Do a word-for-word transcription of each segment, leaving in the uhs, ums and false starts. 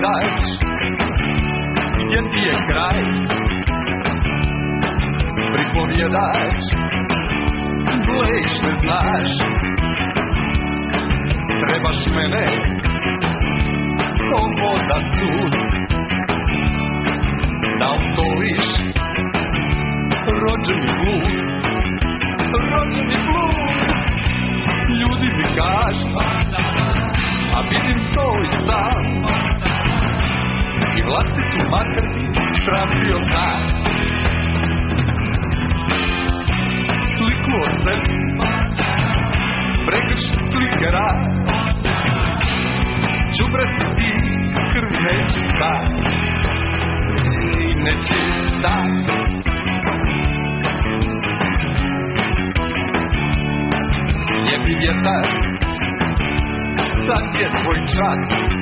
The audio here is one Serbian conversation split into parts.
Pripovjedač, gdje ti je kraj? Pripovjedač, blejš ne znaš. Trebaš mene, ovo da sud, da utoliš rođeni blud, rođeni blud. Ljudi mi kažu, a vidim to i sam, i vlastitu mater tražio sam. Sliku od sebi, pregrš slikera, đubre si ti, krv nečista, i nečista. Jebi vjetar, sad je tvoj čas.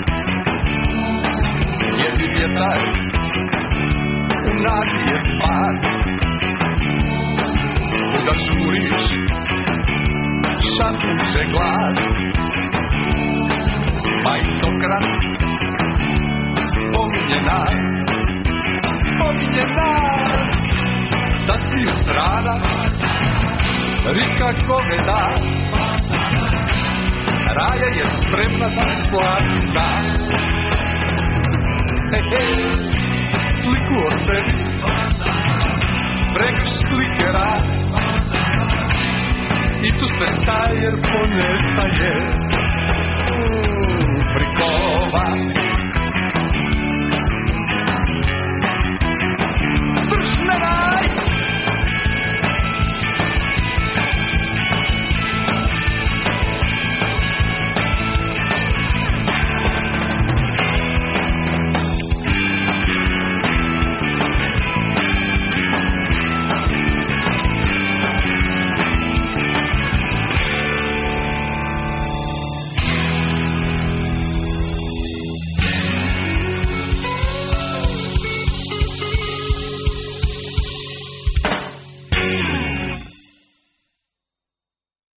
Jebi vjetar, u nadi je spas. Kuda žuriš, šapuće glas. Majstokrat, spominje nas, spominje nas. Sad si u strana, rika goveda. Raja je spremna da plati dan. He he, sliku od sebi, pregrš slikera, i tu sve stajer ponestaje.